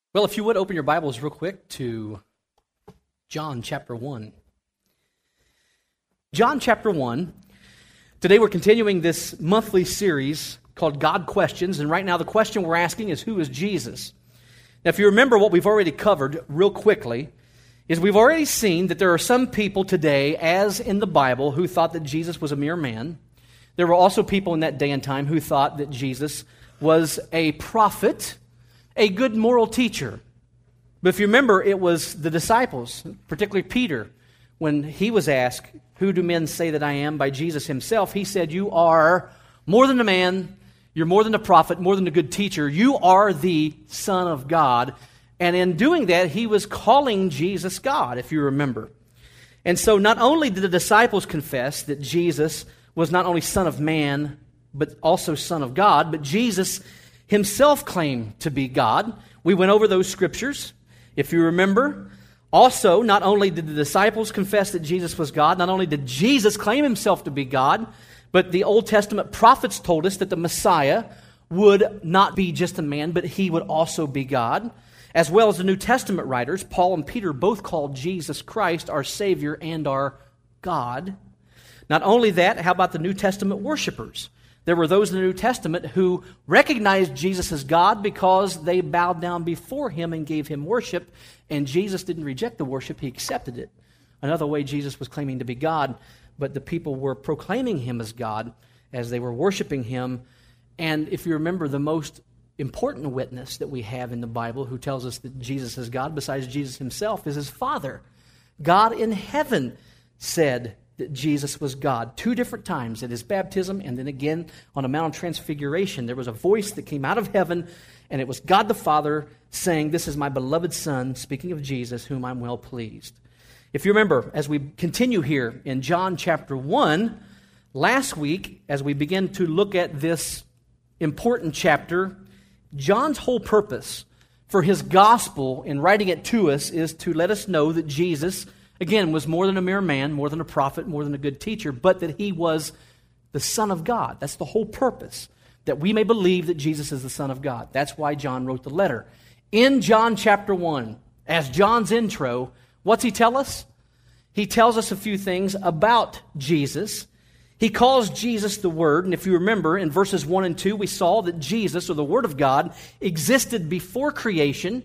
Well, if you would open your Bibles real quick to John chapter 1. John chapter 1. Today we're continuing this monthly series called God Questions, and right now the question we're asking is, who is Jesus? Now, if you remember what we've already covered real quickly, is we've already seen that there are some people today, as in the Bible, who thought that Jesus was a mere man. There were also people in that day and time who thought that Jesus was a prophet, a good moral teacher. But if you remember, it was the disciples, particularly Peter, when he was asked, "Who do men say that I am?" by Jesus himself, he said, "You are more than a man, you're more than a prophet, more than a good teacher. You are the Son of God." And in doing that, he was calling Jesus God, if you remember. And so not only did the disciples confess that Jesus was not only Son of Man, but also Son of God, but Jesus himself claimed to be God. We went over those scriptures, if you remember. Also, not only did the disciples confess that Jesus was God, not only did Jesus claim himself to be God, but the Old Testament prophets told us that the Messiah would not be just a man, but he would also be God. As well as the New Testament writers, Paul and Peter both called Jesus Christ our Savior and our God. Not only that, how about the New Testament worshipers? There were those in the New Testament who recognized Jesus as God because they bowed down before him and gave him worship, and Jesus didn't reject the worship, he accepted it. Another way Jesus was claiming to be God, but the people were proclaiming him as God as they were worshiping him. And if you remember, the most important witness that we have in the Bible who tells us that Jesus is God, besides Jesus himself, is his Father. God in heaven said that Jesus was God 2 different times, at his baptism and then again on a Mount of Transfiguration. There was a voice that came out of heaven, and it was God the Father saying, "This is my beloved Son," speaking of Jesus, "whom I'm well pleased." If you remember, as we continue here in John chapter 1, last week, as we begin to look at this important chapter, John's whole purpose for his gospel in writing it to us is to let us know that Jesus, again, was more than a mere man, more than a prophet, more than a good teacher, but that he was the Son of God. That's the whole purpose, that we may believe that Jesus is the Son of God. That's why John wrote the letter. In John chapter 1, as John's intro, what's he tell us? He tells us a few things about Jesus. He calls Jesus the Word, and if you remember, in verses 1 and 2, we saw that Jesus, or the Word of God, existed before creation.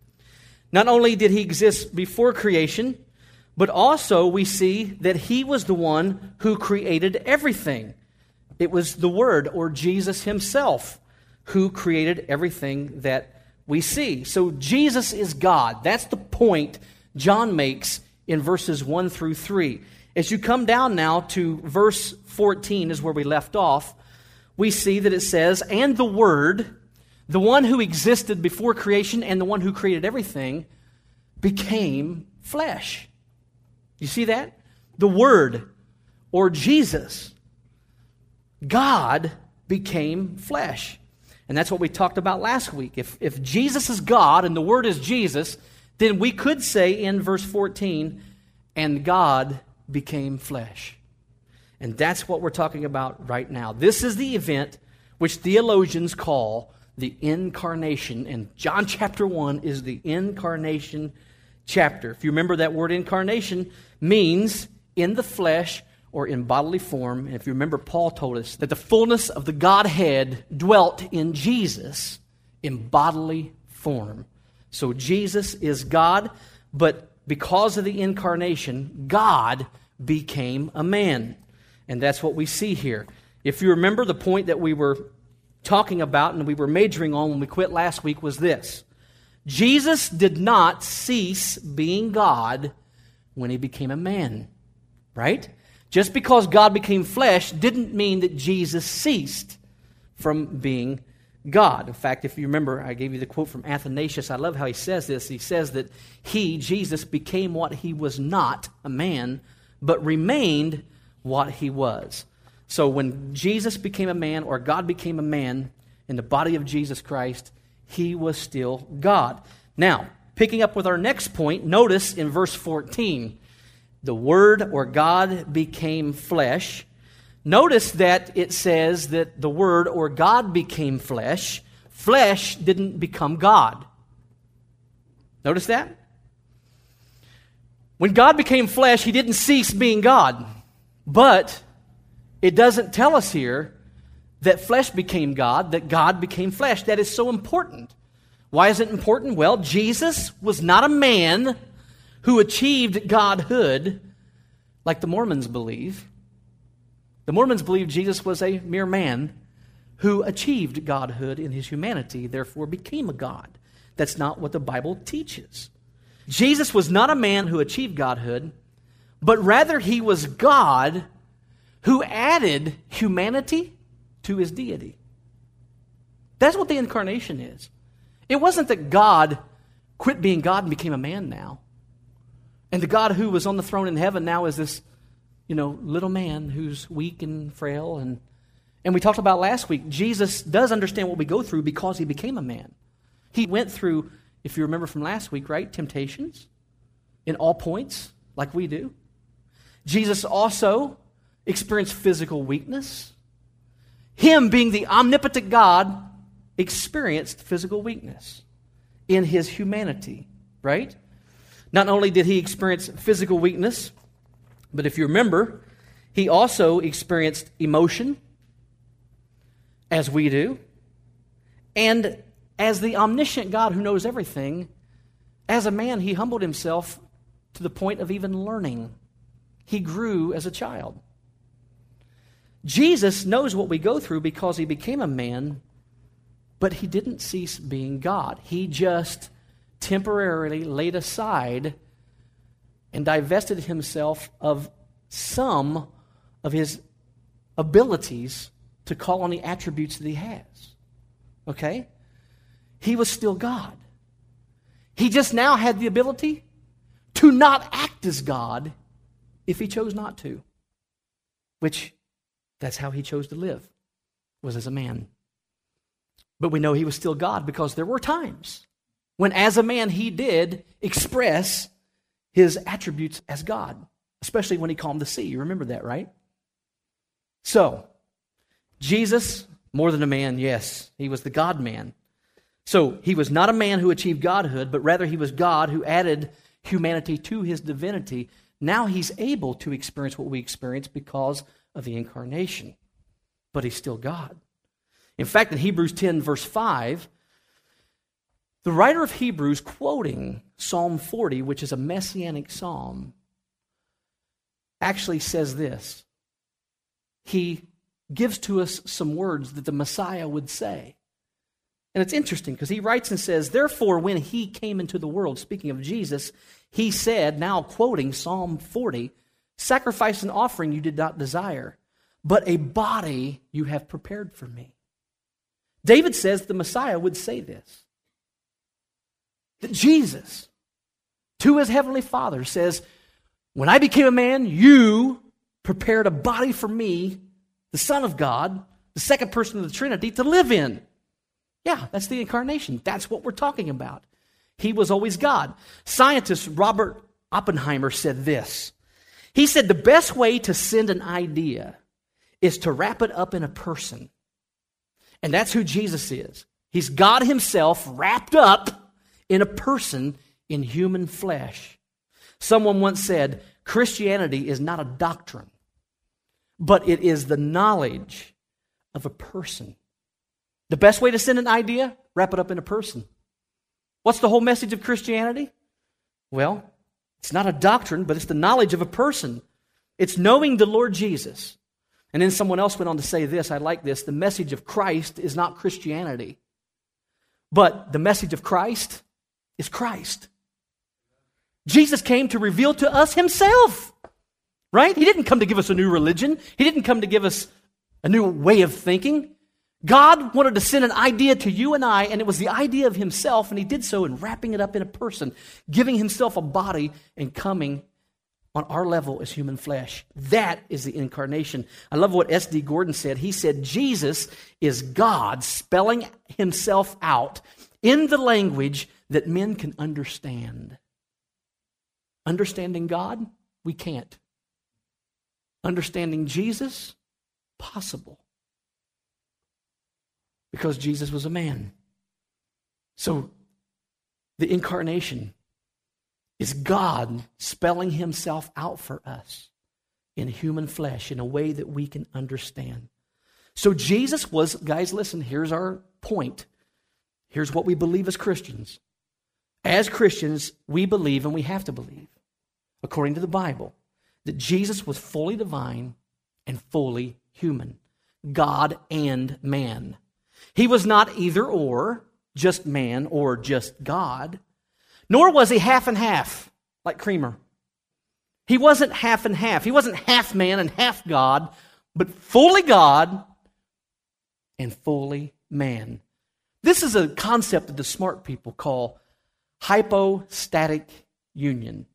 Not only did he exist before creation, but also we see that he was the one who created everything. It was the Word, or Jesus himself, who created everything that we see. So Jesus is God. That's the point John makes in verses 1 through 3. As you come down now to verse 14 is where we left off, we see that it says, "And the Word, the one who existed before creation and the one who created everything, became flesh." You see that? The Word, or Jesus, God, became flesh. And that's what we talked about last week. If Jesus is God and the Word is Jesus, then we could say in verse 14, "And God became flesh." And that's what we're talking about right now. This is the event which theologians call the incarnation. And John chapter 1 is the incarnation chapter. If you remember, that word incarnation means in the flesh or in bodily form. And if you remember, Paul told us that the fullness of the Godhead dwelt in Jesus in bodily form. So Jesus is God, but because of the incarnation, God became a man. And that's what we see here. If you remember, the point that we were talking about and we were majoring on when we quit last week was this: Jesus did not cease being God when he became a man, right? Just because God became flesh didn't mean that Jesus ceased from being God. In fact, if you remember, I gave you the quote from Athanasius. I love how he says this. He says that he, Jesus, became what he was not, a man, but remained what he was. So when Jesus became a man, or God became a man in the body of Jesus Christ, he was still God. Now, picking up with our next point, notice in verse 14, the Word, or God, became flesh. Notice that it says that the Word, or God, became flesh. Flesh didn't become God. Notice that? When God became flesh, he didn't cease being God. But it doesn't tell us here that flesh became God, that God became flesh. That is so important. Why is it important? Well, Jesus was not a man who achieved godhood like the Mormons believe. The Mormons believe Jesus was a mere man who achieved godhood in his humanity, therefore became a God. That's not what the Bible teaches. Jesus was not a man who achieved godhood, but rather he was God who added humanity to his deity. That's what the incarnation is. It wasn't that God quit being God and became a man now. And the God who was on the throne in heaven now is this, little man who's weak and frail. And we talked about last week, Jesus does understand what we go through because he became a man. He went through, if you remember from last week, right, temptations in all points, like we do. Jesus also experienced physical weakness. Him, being the omnipotent God, experienced physical weakness in his humanity, right? Not only did he experience physical weakness, but if you remember, he also experienced emotion, as we do. And as the omniscient God who knows everything, as a man, he humbled himself to the point of even learning. He grew as a child. Jesus knows what we go through because he became a man, but he didn't cease being God. He just temporarily laid aside and divested himself of some of his abilities to call on the attributes that he has. Okay? He was still God. He just now had the ability to not act as God if he chose not to, which that's how he chose to live, was as a man. But we know he was still God because there were times when as a man he did express his attributes as God, especially when he calmed the sea. You remember that, right? So, Jesus, more than a man, yes, he was the God-man. So, he was not a man who achieved godhood, but rather he was God who added humanity to his divinity. Now he's able to experience what we experience because of the incarnation. But he's still God. In fact, in Hebrews 10, verse 5, the writer of Hebrews, quoting Psalm 40, which is a messianic psalm, actually says this. He gives to us some words that the Messiah would say. And it's interesting because he writes and says, therefore, when he came into the world, speaking of Jesus, he said, now quoting Psalm 40, sacrifice and offering you did not desire, but a body you have prepared for me. David says the Messiah would say this. That Jesus, to his heavenly Father, says, when I became a man, you prepared a body for me, the Son of God, the second person of the Trinity, to live in. Yeah, that's the incarnation. That's what we're talking about. He was always God. Scientist Robert Oppenheimer said this. He said the best way to send an idea is to wrap it up in a person. And that's who Jesus is. He's God himself wrapped up in a person in human flesh. Someone once said, Christianity is not a doctrine, but it is the knowledge of a person. The best way to send an idea, wrap it up in a person. What's the whole message of Christianity? Well, it's not a doctrine, but it's the knowledge of a person. It's knowing the Lord Jesus. And then someone else went on to say this, I like this, the message of Christ is not Christianity, but the message of Christ is Christ. Jesus came to reveal to us himself, right? He didn't come to give us a new religion. He didn't come to give us a new way of thinking. God wanted to send an idea to you and I, and it was the idea of himself, and he did so in wrapping it up in a person, giving himself a body and coming on our level as human flesh. That is the incarnation. I love what S.D. Gordon said. He said, Jesus is God spelling himself out in the language that men can understand. Understanding God, we can't. Understanding Jesus, possible. Because Jesus was a man. So, the incarnation is God spelling himself out for us in human flesh in a way that we can understand. So Jesus was, guys, listen, here's our point. Here's what we believe as Christians. As Christians, we believe, and we have to believe, according to the Bible, that Jesus was fully divine and fully human, God and man. He was not either or, just man or just God, nor was he half and half, like Creamer. He wasn't half and half. He wasn't half man and half God, but fully God and fully man. This is a concept that the smart people call hypostatic union.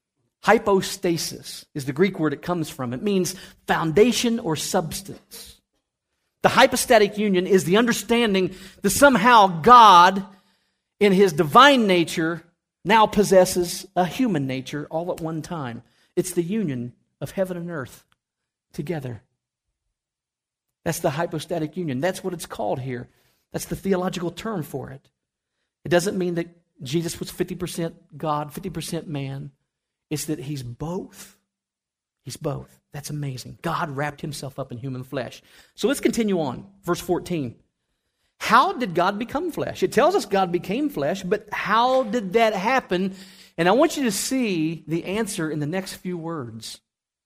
Hypostasis is the Greek word it comes from. It means foundation or substance. The hypostatic union is the understanding that somehow God, in his divine nature, now possesses a human nature all at one time. It's the union of heaven and earth together. That's the hypostatic union. That's what it's called here. That's the theological term for it. It doesn't mean that Jesus was 50% God, 50% man. It's that he's both. He's both. That's amazing. God wrapped himself up in human flesh. So let's continue on. Verse 14. How did God become flesh? It tells us God became flesh, but how did that happen? And I want you to see the answer in the next few words.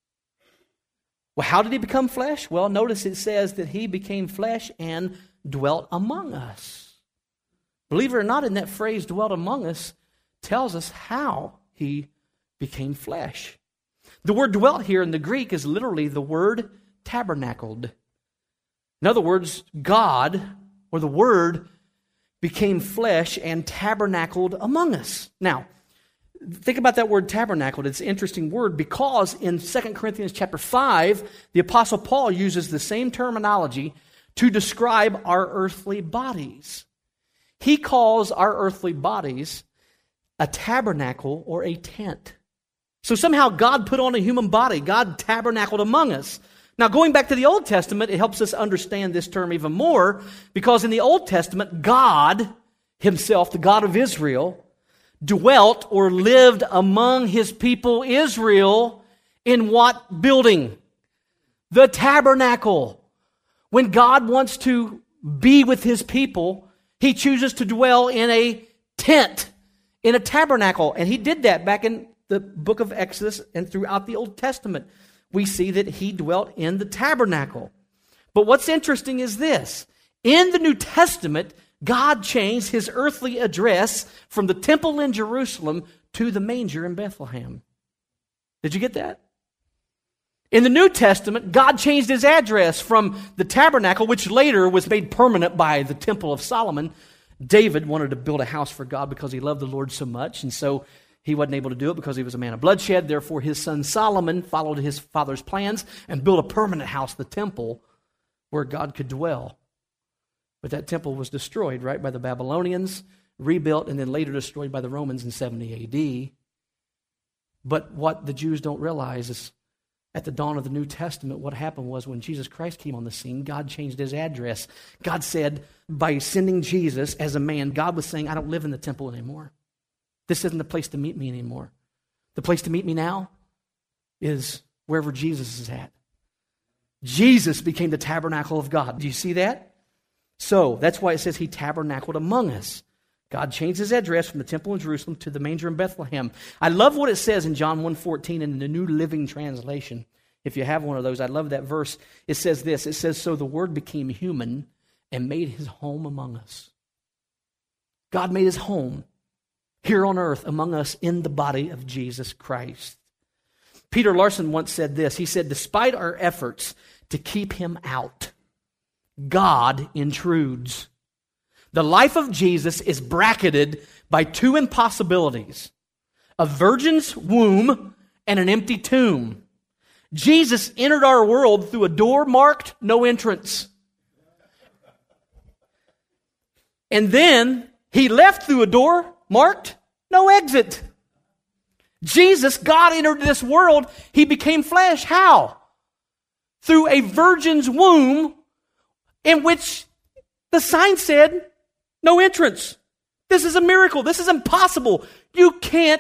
Well, how did he become flesh? Well, notice it says that he became flesh and dwelt among us. Believe it or not, in that phrase, dwelt among us, tells us how he became flesh. The word dwelt here in the Greek is literally the word tabernacled. In other words, God, or the Word, became flesh and tabernacled among us. Now, think about that word tabernacled. It's an interesting word because in 2 Corinthians chapter 5, the Apostle Paul uses the same terminology to describe our earthly bodies. He calls our earthly bodies a tabernacle or a tent. So somehow God put on a human body. God tabernacled among us. Now, going back to the Old Testament, it helps us understand this term even more because in the Old Testament, God himself, the God of Israel, dwelt or lived among his people Israel in what building? The tabernacle. When God wants to be with his people, he chooses to dwell in a tent, in a tabernacle. And he did that back in the book of Exodus and throughout the Old Testament. We see that he dwelt in the tabernacle. But what's interesting is this. In the New Testament, God changed his earthly address from the temple in Jerusalem to the manger in Bethlehem. Did you get that? In the New Testament, God changed his address from the tabernacle, which later was made permanent by the Temple of Solomon. David wanted to build a house for God because he loved the Lord so much, and so he wasn't able to do it because he was a man of bloodshed. Therefore, his son Solomon followed his father's plans and built a permanent house, the temple, where God could dwell. But that temple was destroyed, right, by the Babylonians, rebuilt, and then later destroyed by the Romans in 70 A.D. But what the Jews don't realize is at the dawn of the New Testament, what happened was when Jesus Christ came on the scene, God changed his address. God said, by sending Jesus as a man, God was saying, I don't live in the temple anymore. This isn't the place to meet me anymore. The place to meet me now is wherever Jesus is at. Jesus became the tabernacle of God. Do you see that? So that's why it says he tabernacled among us. God changed his address from the temple in Jerusalem to the manger in Bethlehem. I love what it says in John 1:14 in the New Living Translation. If you have one of those, I love that verse. It says this. It says, so the Word became human and made his home among us. God made his home here on earth among us in the body of Jesus Christ. Peter Larson once said this. He said, despite our efforts to keep him out, God intrudes. The life of Jesus is bracketed by two impossibilities: a virgin's womb and an empty tomb. Jesus entered our world through a door marked no entrance. And then he left through a door marked no exit. Jesus, God entered this world. He became flesh. How? Through a virgin's womb in which the sign said no entrance. This is a miracle. This is impossible. You can't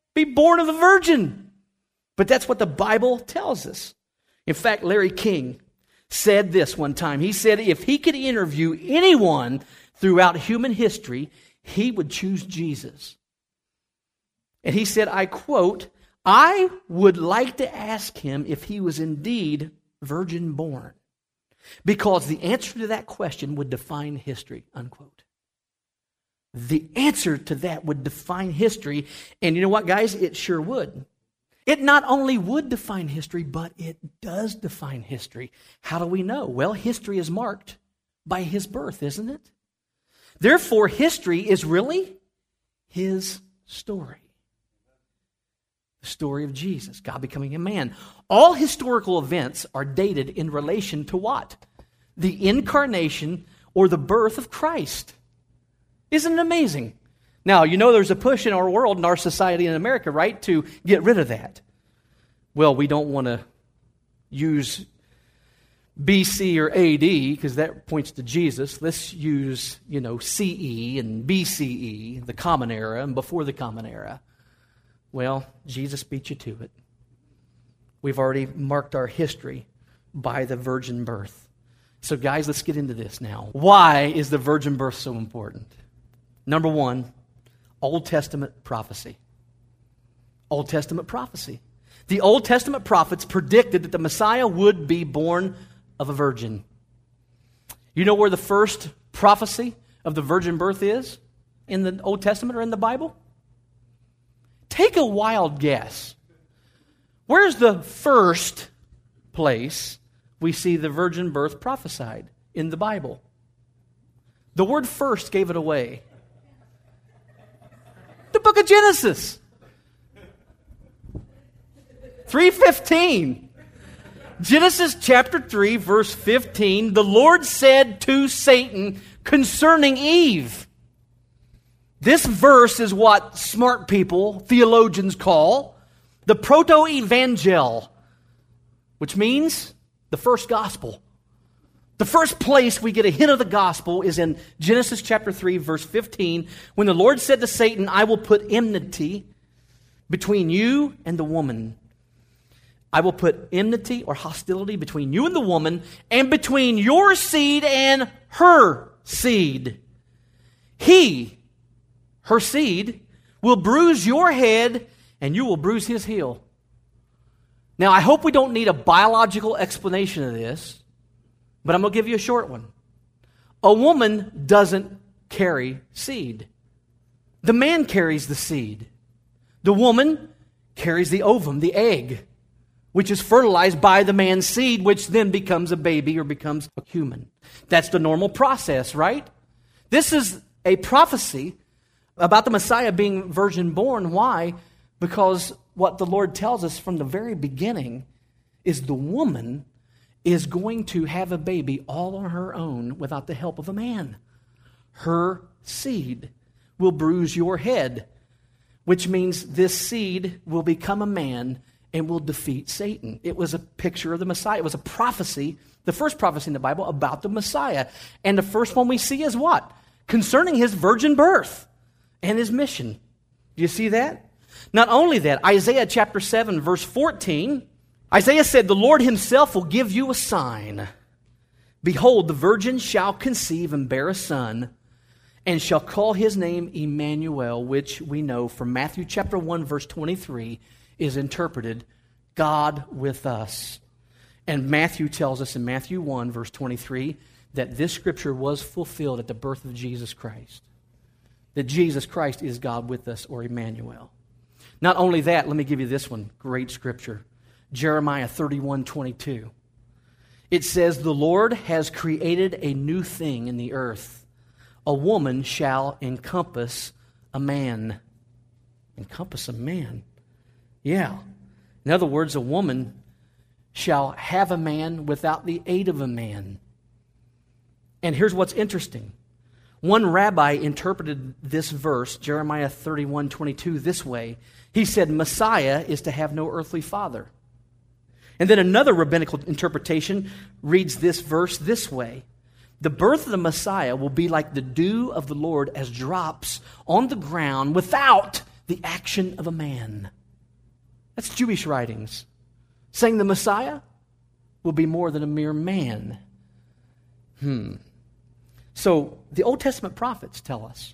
be born of a virgin. But that's what the Bible tells us. In fact, Larry King said this one time. He said if he could interview anyone throughout human history, he would choose Jesus. And he said, I quote, I would like to ask him if he was indeed virgin born, because the answer to that question would define history, unquote. The answer to that would define history. And you know what, guys? It sure would. It not only would define history, but it does define history. How do we know? Well, history is marked by his birth, isn't it? Therefore, history is really his story. The story of Jesus, God becoming a man. All historical events are dated in relation to what? The incarnation or the birth of Christ. Isn't it amazing? Now, you know there's a push in our world, in our society in America, right, to get rid of that. Well, we don't want to use BC or AD because that points to Jesus. Let's use, CE and BCE, the Common Era, and before the Common Era. Well, Jesus beat you to it. We've already marked our history by the virgin birth. So guys, let's get into this now. Why is the virgin birth so important? Number one, Old Testament prophecy. Old Testament prophecy. The Old Testament prophets predicted that the Messiah would be born of a virgin. You know where the first prophecy of the virgin birth is? In the Old Testament or in the Bible? Take a wild guess. Where's the first place we see the virgin birth prophesied in the Bible? The word first gave it away. The book of Genesis. 3:15. Genesis chapter 3, verse 15. The Lord said to Satan concerning Eve. This verse is what smart people, theologians, call the proto-evangel, which means the first gospel. The first place we get a hint of the gospel is in Genesis chapter 3, verse 15, when the Lord said to Satan, I will put enmity between you and the woman. I will put enmity or hostility between you and the woman, and between your seed and her seed. Her seed, will bruise your head, and you will bruise his heel. Now, I hope we don't need a biological explanation of this, but I'm going to give you a short one. A woman doesn't carry seed. The man carries the seed. The woman carries the ovum, the egg, which is fertilized by the man's seed, which then becomes a baby or becomes a human. That's the normal process, right? This is a prophecy about the Messiah being virgin born. Why? Because what the Lord tells us from the very beginning is the woman is going to have a baby all on her own without the help of a man. Her seed will bruise your head, which means this seed will become a man and will defeat Satan. It was a picture of the Messiah. It was a prophecy, the first prophecy in the Bible about the Messiah. And the first one we see is what? Concerning his virgin birth and his mission. Do you see that? Not only that, Isaiah chapter 7, verse 14, Isaiah said, the Lord himself will give you a sign. Behold, the virgin shall conceive and bear a son, and shall call his name Emmanuel, which we know from Matthew chapter 1, verse 23, is interpreted, God with us. And Matthew tells us in Matthew 1, verse 23, that this scripture was fulfilled at the birth of Jesus Christ. That Jesus Christ is God with us, or Emmanuel. Not only that, let me give you this one, great scripture. Jeremiah 31:22. It says, the Lord has created a new thing in the earth. A woman shall encompass a man. Encompass a man. Yeah. In other words, a woman shall have a man without the aid of a man. And here's what's interesting. One rabbi interpreted this verse, Jeremiah 31:22, this way. He said, Messiah is to have no earthly father. And then another rabbinical interpretation reads this verse this way. The birth of the Messiah will be like the dew of the Lord as drops on the ground without the action of a man. That's Jewish writings, saying the Messiah will be more than a mere man. So the Old Testament prophets tell us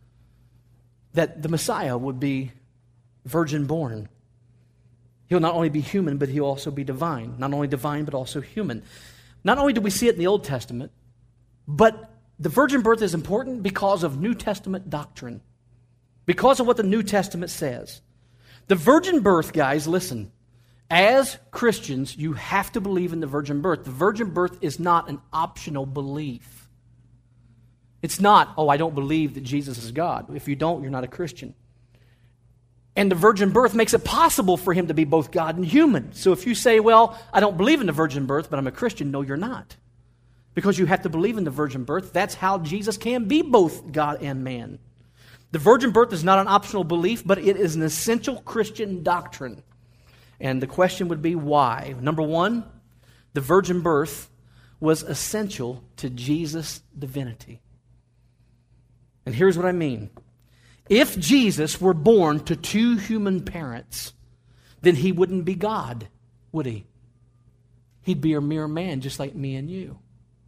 that the Messiah would be virgin born. He'll not only be human, but he'll also be divine. Not only divine, but also human. Not only do we see it in the Old Testament, but the virgin birth is important because of New Testament doctrine. Because of what the New Testament says. The virgin birth, guys, listen. As Christians, you have to believe in the virgin birth. The virgin birth is not an optional belief. It's not, I don't believe that Jesus is God. If you don't, you're not a Christian. And the virgin birth makes it possible for him to be both God and human. So if you say, I don't believe in the virgin birth, but I'm a Christian, no, you're not. Because you have to believe in the virgin birth. That's how Jesus can be both God and man. The virgin birth is not an optional belief, but it is an essential Christian doctrine. And the question would be why? Number one, the virgin birth was essential to Jesus' divinity. And here's what I mean. If Jesus were born to two human parents, then he wouldn't be God, would he? He'd be a mere man just like me and you.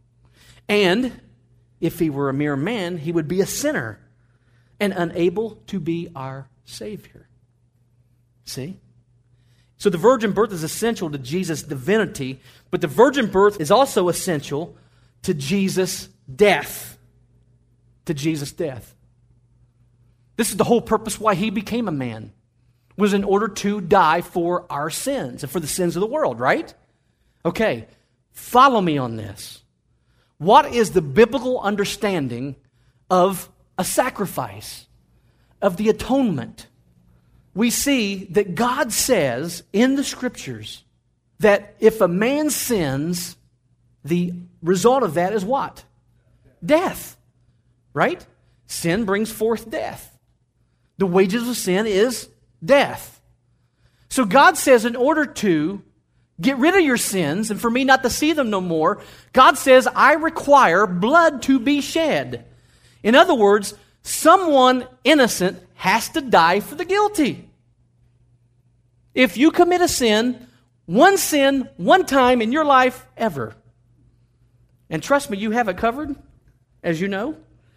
And if he were a mere man, he would be a sinner and unable to be our Savior. See? So the virgin birth is essential to Jesus' divinity, but the virgin birth is also essential to Jesus' death. To Jesus' death. This is the whole purpose why he became a man, was in order to die for our sins and for the sins of the world, right? Okay, follow me on this. What is the biblical understanding of a sacrifice, of the atonement? We see that God says in the Scriptures that if a man sins, the result of that is what? Death, right? Sin brings forth death. The wages of sin is death. So God says in order to get rid of your sins and for me not to see them no more, God says, I require blood to be shed. In other words, someone innocent has to die for the guilty. If you commit a sin, one time in your life ever. And trust me, you have it covered, as you know.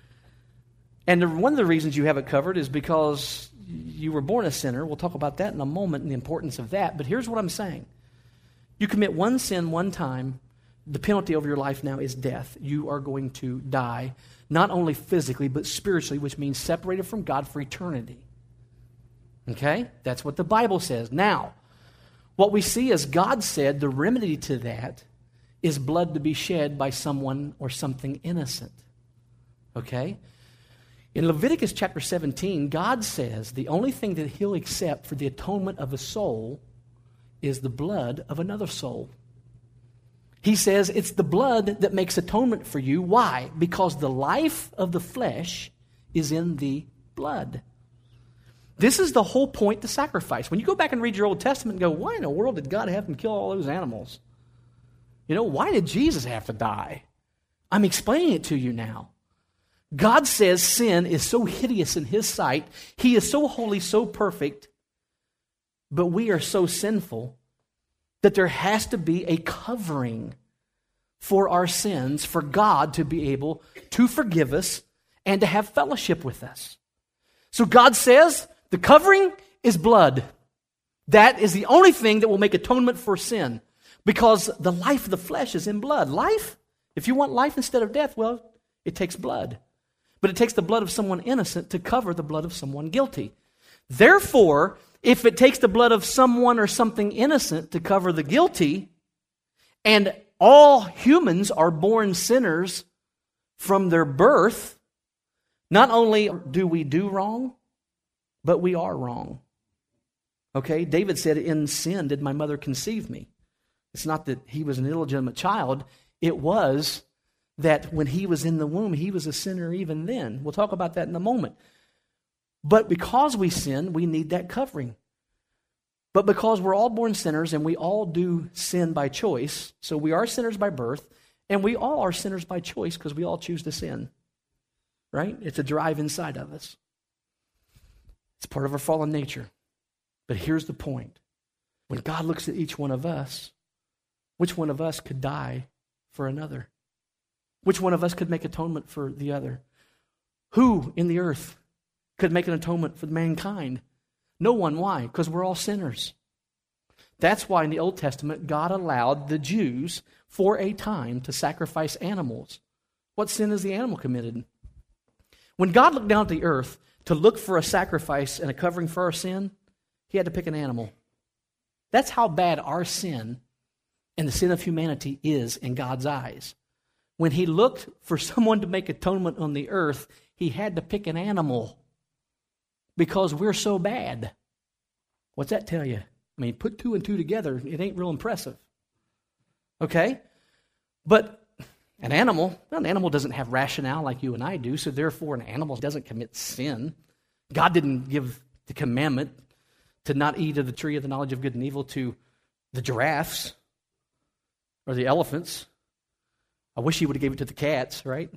And one of the reasons you have it covered is because you were born a sinner. We'll talk about that in a moment and the importance of that. But here's what I'm saying. You commit one sin one time, the penalty over your life now is death. You are going to die, not only physically, but spiritually, which means separated from God for eternity. Okay? That's what the Bible says. Now, what we see is God said the remedy to that is blood to be shed by someone or something innocent. Okay? In Leviticus chapter 17, God says the only thing that he'll accept for the atonement of a soul is the blood of another soul. He says it's the blood that makes atonement for you. Why? Because the life of the flesh is in the blood. This is the whole point to sacrifice. When you go back and read your Old Testament and go, why in the world did God have him kill all those animals? Why did Jesus have to die? I'm explaining it to you now. God says sin is so hideous in his sight. He is so holy, so perfect, but we are so sinful that there has to be a covering for our sins for God to be able to forgive us and to have fellowship with us. So God says the covering is blood. That is the only thing that will make atonement for sin because the life of the flesh is in blood. Life, if you want life instead of death, it takes blood. But it takes the blood of someone innocent to cover the blood of someone guilty. Therefore, if it takes the blood of someone or something innocent to cover the guilty, and all humans are born sinners from their birth, not only do we do wrong, but we are wrong. Okay? David said, in sin did my mother conceive me. It's not that he was an illegitimate child. It was that when he was in the womb, he was a sinner even then. We'll talk about that in a moment. But because we sin, we need that covering. But because we're all born sinners and we all do sin by choice, so we are sinners by birth, and we all are sinners by choice because we all choose to sin. Right? It's a drive inside of us. It's part of our fallen nature. But here's the point. When God looks at each one of us, which one of us could die for another? Which one of us could make atonement for the other? Who in the earth could make an atonement for mankind? No one. Why? Because we're all sinners. That's why in the Old Testament, God allowed the Jews for a time to sacrifice animals. What sin has the animal committed? When God looked down at the earth to look for a sacrifice and a covering for our sin, he had to pick an animal. That's how bad our sin and the sin of humanity is in God's eyes. When he looked for someone to make atonement on the earth, he had to pick an animal because we're so bad. What's that tell you? I mean, put 2 and 2 together, it ain't real impressive. Okay? But an animal doesn't have rationale like you and I do, so therefore an animal doesn't commit sin. God didn't give the commandment to not eat of the tree of the knowledge of good and evil to the giraffes or the elephants. I wish he would have gave it to the cats, right?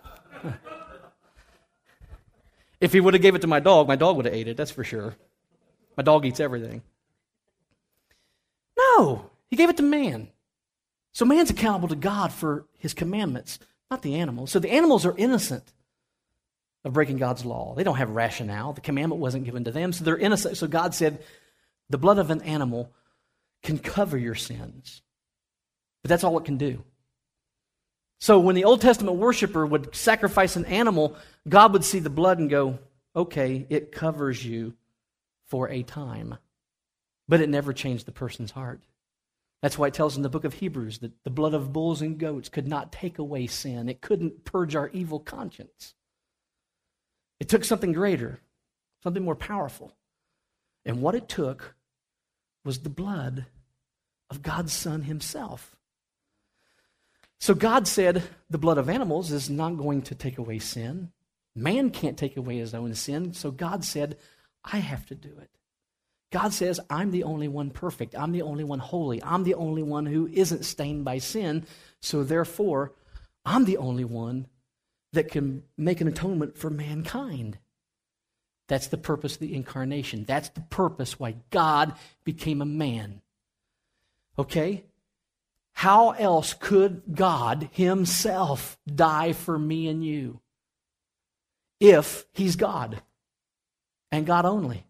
If he would have gave it to my dog would have ate it, that's for sure. My dog eats everything. No, he gave it to man. So man's accountable to God for his commandments, not the animals. So the animals are innocent of breaking God's law. They don't have rationale. The commandment wasn't given to them, so they're innocent. So God said, the blood of an animal can cover your sins. But that's all it can do. So when the Old Testament worshiper would sacrifice an animal, God would see the blood and go, okay, it covers you for a time. But it never changed the person's heart. That's why it tells in the book of Hebrews that the blood of bulls and goats could not take away sin. It couldn't purge our evil conscience. It took something greater, something more powerful. And what it took was the blood of God's Son himself. So God said the blood of animals is not going to take away sin. Man can't take away his own sin. So God said, I have to do it. God says, I'm the only one perfect. I'm the only one holy. I'm the only one who isn't stained by sin. So therefore, I'm the only one that can make an atonement for mankind. That's the purpose of the incarnation. That's the purpose why God became a man. Okay? How else could God himself die for me and you if he's God and God only?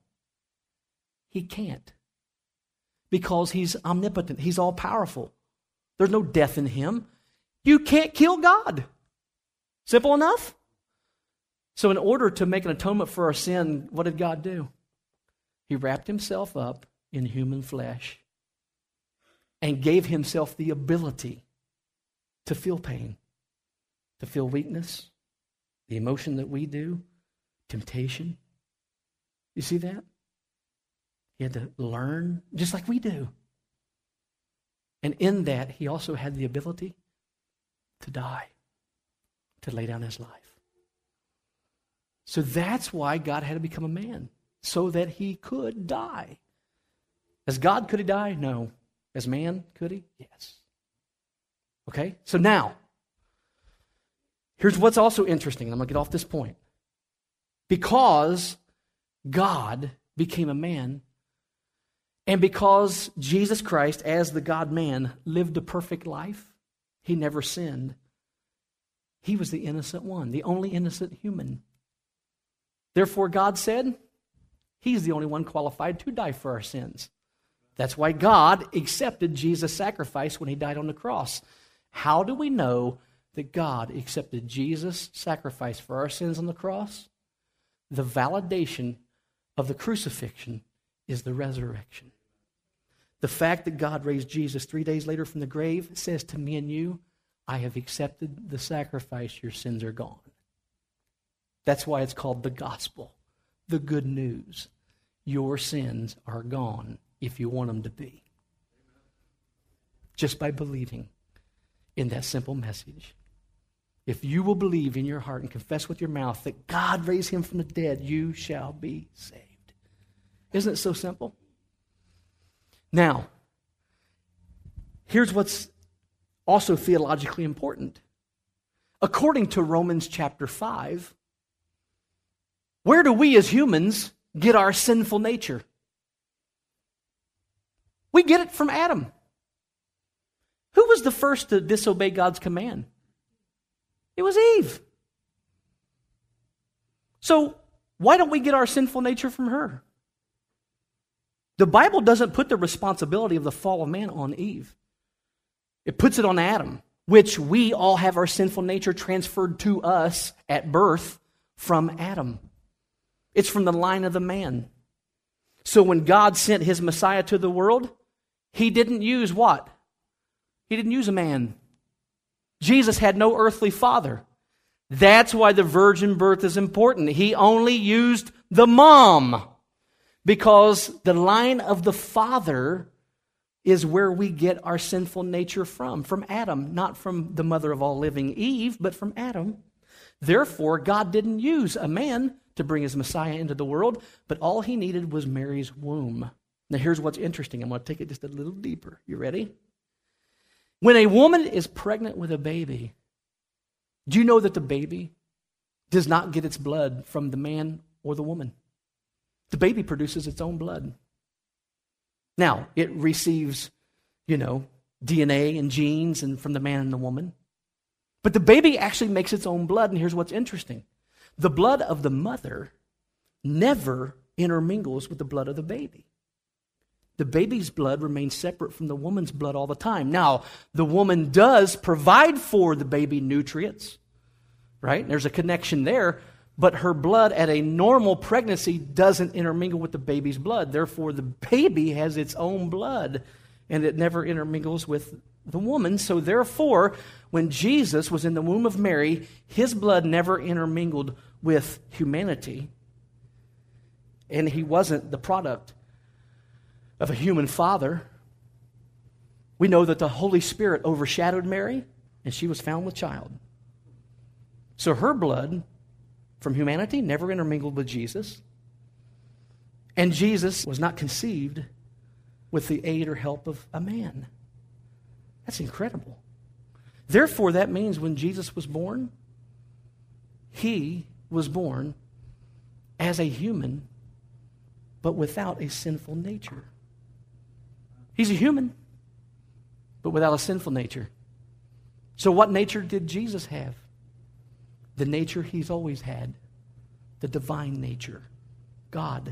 He can't, because he's omnipotent. He's all-powerful. There's no death in him. You can't kill God. Simple enough? So in order to make an atonement for our sin, what did God do? He wrapped himself up in human flesh and gave himself the ability to feel pain, to feel weakness, the emotion that we do, temptation. You see that? He had to learn just like we do. And in that, he also had the ability to die, to lay down his life. So that's why God had to become a man, so that he could die. As God, could he die? No. As man, could he? Yes. Okay? So now, here's what's also interesting, and I'm going to get off this point. Because God became a man, and because Jesus Christ, as the God-man, lived a perfect life, he never sinned. He was the innocent one, the only innocent human. Therefore, God said, he's the only one qualified to die for our sins. That's why God accepted Jesus' sacrifice when he died on the cross. How do we know that God accepted Jesus' sacrifice for our sins on the cross? The validation of the crucifixion is the resurrection. The fact that God raised Jesus 3 days later from the grave says to me and you, I have accepted the sacrifice, your sins are gone. That's why it's called the gospel, the good news. Your sins are gone if you want them to be. Just by believing in that simple message. If you will believe in your heart and confess with your mouth that God raised him from the dead, you shall be saved. Isn't it so simple? Now, here's what's also theologically important. According to Romans chapter 5, where do we as humans get our sinful nature? We get it from Adam. Who was the first to disobey God's command? It was Eve. So why don't we get our sinful nature from her? The Bible doesn't put the responsibility of the fall of man on Eve. It puts it on Adam, which we all have our sinful nature transferred to us at birth from Adam. It's from the line of the man. So when God sent his Messiah to the world, he didn't use what? He didn't use a man. Jesus had no earthly father. That's why the virgin birth is important. He only used the mom, because the line of the father is where we get our sinful nature from Adam, not from the mother of all living, Eve, but from Adam. Therefore, God didn't use a man to bring his Messiah into the world, but all he needed was Mary's womb. Now, here's what's interesting. I'm going to take it just a little deeper. You ready? When a woman is pregnant with a baby, do you know that the baby does not get its blood from the man or the woman? The baby produces its own blood. Now, it receives, DNA and genes and from the man and the woman. But the baby actually makes its own blood, and here's what's interesting. The blood of the mother never intermingles with the blood of the baby. The baby's blood remains separate from the woman's blood all the time. Now, the woman does provide for the baby nutrients, right? There's a connection there, but her blood at a normal pregnancy doesn't intermingle with the baby's blood. Therefore, the baby has its own blood, and it never intermingles with the woman. So therefore, when Jesus was in the womb of Mary, his blood never intermingled with humanity, and he wasn't the product of a human father. We know that the Holy Spirit overshadowed Mary, and she was found with child. So her blood from humanity never intermingled with Jesus, and Jesus was not conceived with the aid or help of a man. That's incredible. Therefore, that means when Jesus was born, he was born as a human, but without a sinful nature. He's a human, but without a sinful nature. So what nature did Jesus have? The nature he's always had, the divine nature, God.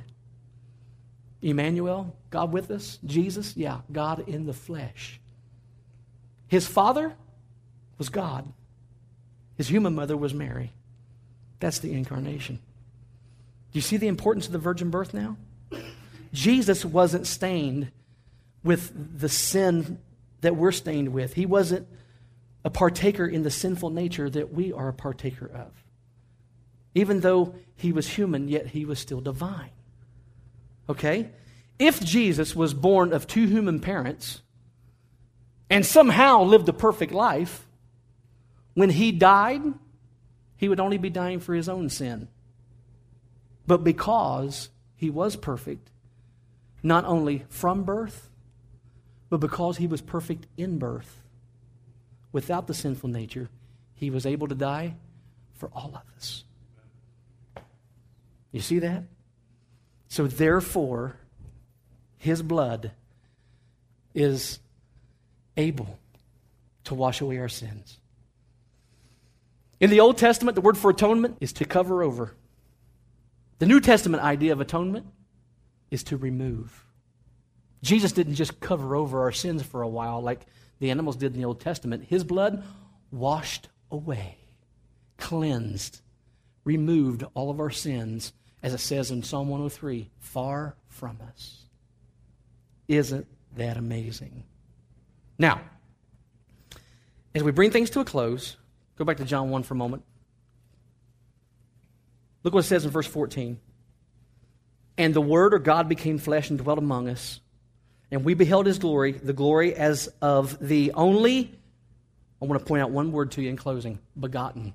Emmanuel, God with us. Jesus, yeah, God in the flesh. His father was God. His human mother was Mary. That's the incarnation. Do you see the importance of the virgin birth now? Jesus wasn't stained with the sin that we're stained with. He wasn't a partaker in the sinful nature that we are a partaker of. Even though he was human, yet he was still divine. Okay? If Jesus was born of two human parents and somehow lived a perfect life, when he died, he would only be dying for his own sin. But because he was perfect, not only from birth, but because he was perfect in birth, without the sinful nature, he was able to die for all of us. You see that? So therefore, his blood is able to wash away our sins. In the Old Testament, the word for atonement is to cover over. The New Testament idea of atonement is to remove. Jesus didn't just cover over our sins for a while like the animals did in the Old Testament. His blood washed away, cleansed, removed all of our sins, as it says in Psalm 103, far from us. Isn't that amazing? Now, as we bring things to a close, go back to John 1 for a moment. Look what it says in verse 14. And the Word, or God, became flesh and dwelt among us. And we beheld his glory, the glory as of the only, I want to point out one word to you in closing, begotten.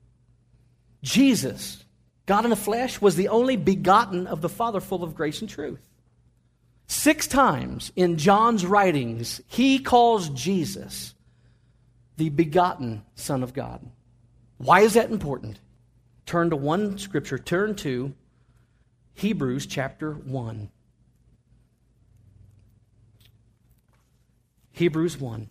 Jesus, God in the flesh, was the only begotten of the Father, full of grace and truth. 6 times in John's writings, he calls Jesus the begotten Son of God. Why is that important? Turn to one scripture. Turn to Hebrews chapter 1. Hebrews 1.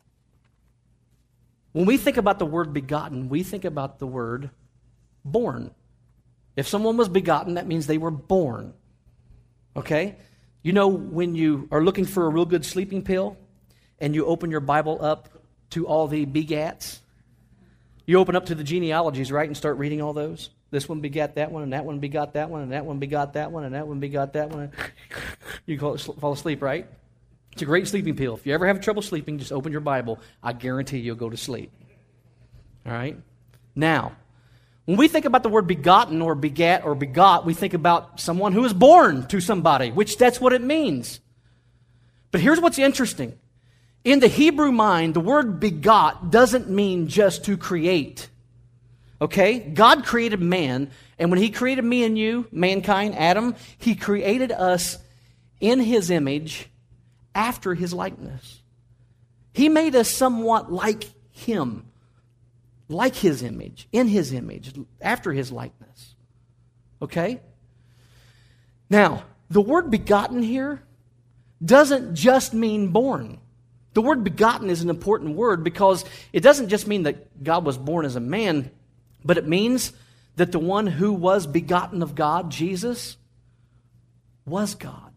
When we think about the word begotten, we think about the word born. If someone was begotten, that means they were born. Okay? You know, when you are looking for a real good sleeping pill and you open your Bible up to all the begats, you open up to the genealogies, right, and start reading all those. This one begat that one, and that one begot that one, and that one begot that one, and that one begot that one. You fall asleep, right? It's a great sleeping pill. If you ever have trouble sleeping, just open your Bible. I guarantee you'll go to sleep. All right? Now, when we think about the word begotten or begat or begot, we think about someone who is born to somebody, which that's what it means. But here's what's interesting. In the Hebrew mind, the word begot doesn't mean just to create. Okay? God created man, and when He created me and you, mankind, Adam, He created us in His image after His likeness. He made us somewhat like Him, like His image, in His image, after His likeness. Okay? Now, the word begotten here doesn't just mean born. The word begotten is an important word because it doesn't just mean that God was born as a man, but it means that the one who was begotten of God, Jesus, was God.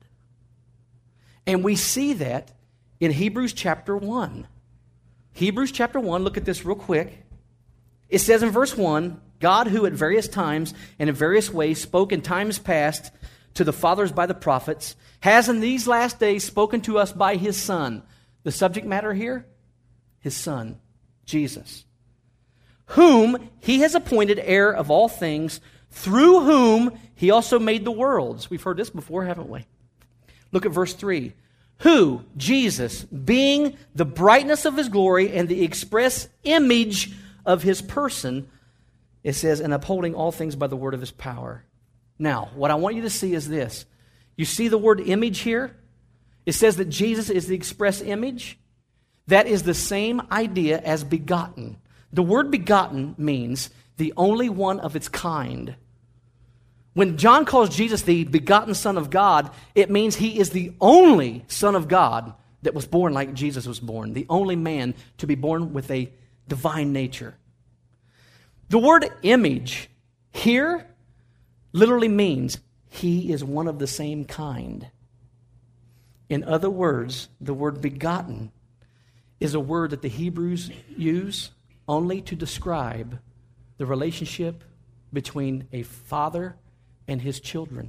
And we see that in Hebrews chapter 1. Hebrews chapter 1, look at this real quick. It says in verse 1, God who at various times and in various ways spoke in times past to the fathers by the prophets, has in these last days spoken to us by His Son. The subject matter here? His Son, Jesus. Whom He has appointed heir of all things, through whom He also made the worlds. We've heard this before, haven't we? Look at verse 3. Who, Jesus, being the brightness of His glory and the express image of His person, it says, and upholding all things by the word of His power. Now, what I want you to see is this. You see the word image here? It says that Jesus is the express image. That is the same idea as begotten. The word begotten means the only one of its kind. When John calls Jesus the begotten Son of God, it means He is the only Son of God that was born like Jesus was born, the only man to be born with a divine nature. The word image here literally means He is one of the same kind. In other words, the word begotten is a word that the Hebrews use only to describe the relationship between a father and his children.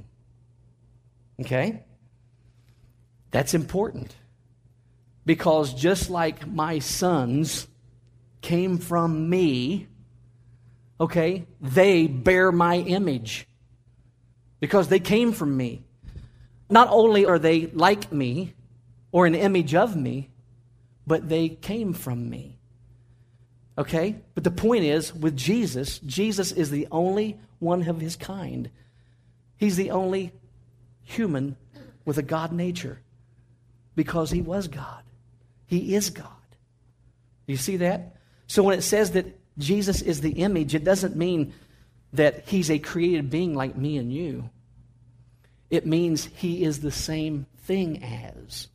Okay? That's important. Because just like my sons came from me, okay, they bear my image. Because they came from me. Not only are they like me or an image of me, but they came from me. Okay? But the point is, with Jesus, Jesus is the only one of His kind. He's the only human with a God nature because He was God. He is God. Do you see that? So when it says that Jesus is the image, it doesn't mean that He's a created being like me and you. It means He is the same thing as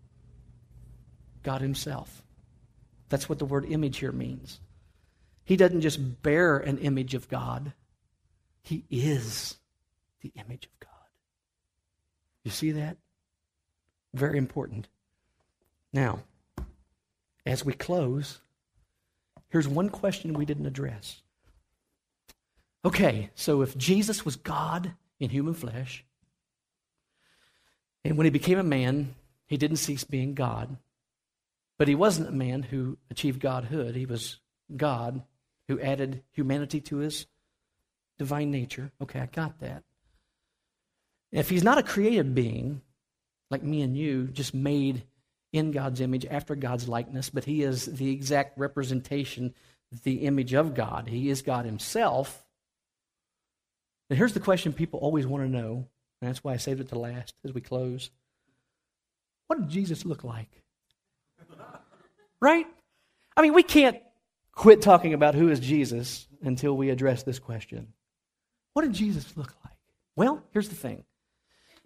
God Himself. That's what the word image here means. He doesn't just bear an image of God. He is the image of God. You see that? Very important. Now, as we close, here's one question we didn't address. Okay, so if Jesus was God in human flesh, and when He became a man, He didn't cease being God. But He wasn't a man who achieved godhood. He was God who added humanity to His divine nature. Okay, I got that. If He's not a created being, like me and you, just made in God's image, after God's likeness, but He is the exact representation, the image of God. He is God Himself. And here's the question people always want to know. And that's why I saved it to last as we close. What did Jesus look like? Right? I mean, we can't quit talking about who is Jesus until we address this question. What did Jesus look like? Well, here's the thing.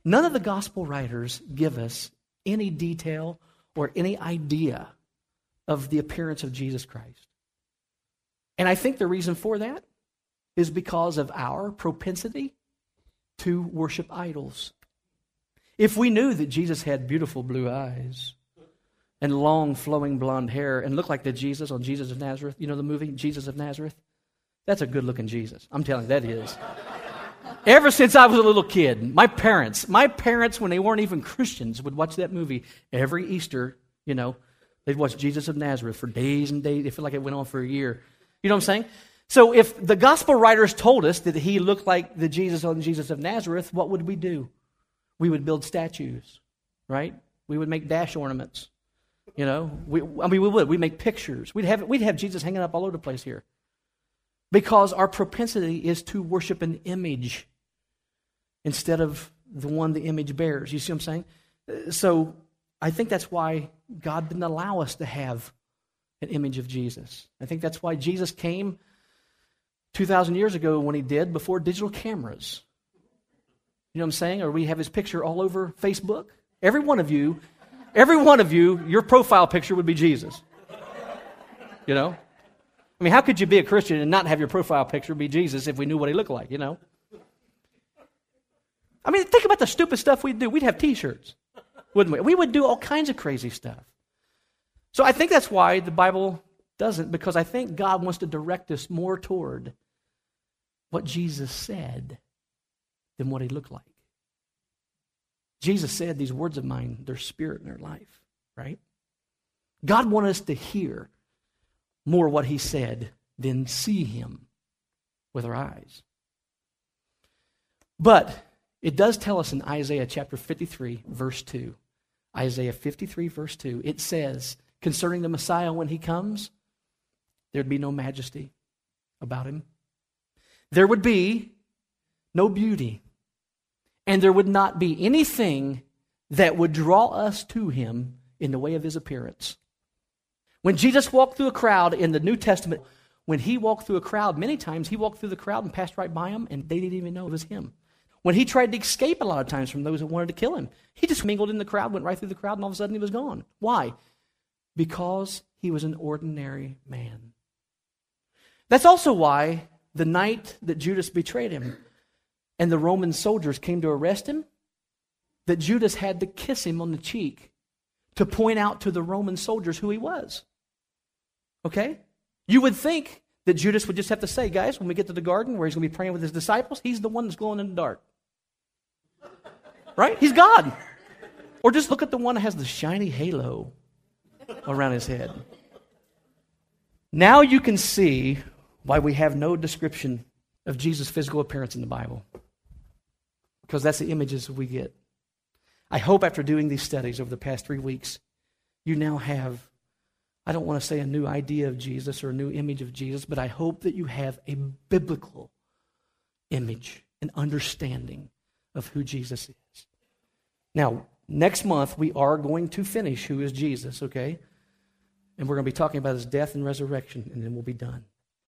None of the gospel writers give us any detail or any idea of the appearance of Jesus Christ. And I think the reason for that is because of our propensity to worship idols. If we knew that Jesus had beautiful blue eyes and long flowing blonde hair and looked like the Jesus on Jesus of Nazareth, you know the movie Jesus of Nazareth? That's a good-looking Jesus. I'm telling you, that is. Ever since I was a little kid, my parents, when they weren't even Christians, would watch that movie every Easter, you know. They'd watch Jesus of Nazareth for days and days. It felt like it went on for a year. You know what I'm saying? So if the gospel writers told us that he looked like the Jesus on Jesus of Nazareth, what would we do? We would build statues, right? We would make dash ornaments. You know, we would. We'd make pictures. We'd have Jesus hanging up all over the place here. Because our propensity is to worship an image instead of the one the image bears. You see what I'm saying? So I think that's why God didn't allow us to have an image of Jesus. I think that's why Jesus came 2,000 years ago when he did, before digital cameras. You know what I'm saying? Or we have his picture all over Facebook. Every one of you, your profile picture would be Jesus. You know? I mean, how could you be a Christian and not have your profile picture be Jesus if we knew what he looked like, you know? I mean, think about the stupid stuff we'd do. We'd have T-shirts, wouldn't we? We would do all kinds of crazy stuff. So I think that's why the Bible doesn't, because I think God wants to direct us more toward what Jesus said than what he looked like. Jesus said, these words of mine, they're spirit and their life, right? God wanted us to hear more what he said than see him with our eyes. But it does tell us in Isaiah chapter 53, verse 2. Isaiah 53, verse 2. It says, concerning the Messiah when he comes, there'd be no majesty about him. There would be no beauty. And there would not be anything that would draw us to him in the way of his appearance. When Jesus walked through a crowd in the New Testament, when he walked through a crowd, many times he walked through the crowd and passed right by them, and they didn't even know it was him. When he tried to escape a lot of times from those that wanted to kill him, he just mingled in the crowd, went right through the crowd, and all of a sudden he was gone. Why? Because he was an ordinary man. That's also why the night that Judas betrayed him and the Roman soldiers came to arrest him, that Judas had to kiss him on the cheek to point out to the Roman soldiers who he was. Okay? You would think that Judas would just have to say, guys, when we get to the garden where he's going to be praying with his disciples, he's the one that's glowing in the dark. Right? He's God. Or just look at the one that has the shiny halo around his head. Now you can see why we have no description of Jesus' physical appearance in the Bible. Because that's the images we get. I hope after doing these studies over the past 3 weeks, you now have, I don't want to say a new idea of Jesus or a new image of Jesus, but I hope that you have a biblical image, an understanding of who Jesus is. Now, next month, we are going to finish who is Jesus, okay? And we're going to be talking about his death and resurrection, and then we'll be done.